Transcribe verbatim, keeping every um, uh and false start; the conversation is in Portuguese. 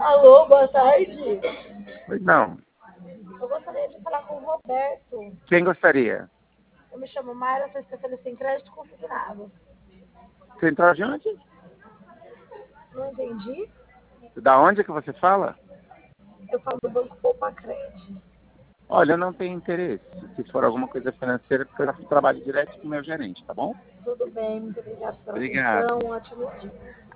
Alô, boa tarde. Pois não. Eu gostaria de falar com o Roberto. Quem gostaria? Eu me chamo Mayra, sou especialista em crédito consignado. Central de onde? Não entendi? Da onde que você fala? Eu falo do Banco Poupa Cred. Olha, eu não tenho interesse. Se for alguma coisa financeira, porque eu já trabalho direto com o meu gerente, tá bom? Tudo bem, muito obrigada pela Obrigado. atenção. Um ótimo dia.